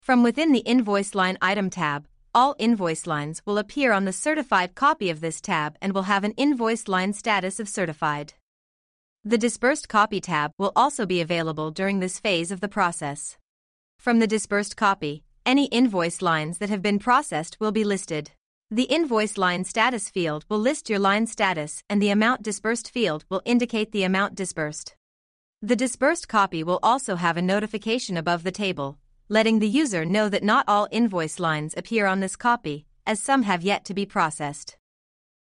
From within the Invoice Line Item tab, all invoice lines will appear on the certified copy of this tab and will have an invoice line status of certified. The Disbursed Copy tab will also be available during this phase of the process. From the Disbursed Copy, any invoice lines that have been processed will be listed. The Invoice Line Status field will list your line status, and the Amount Disbursed field will indicate the amount disbursed. The Disbursed Copy will also have a notification above the table, letting the user know that not all invoice lines appear on this copy, as some have yet to be processed.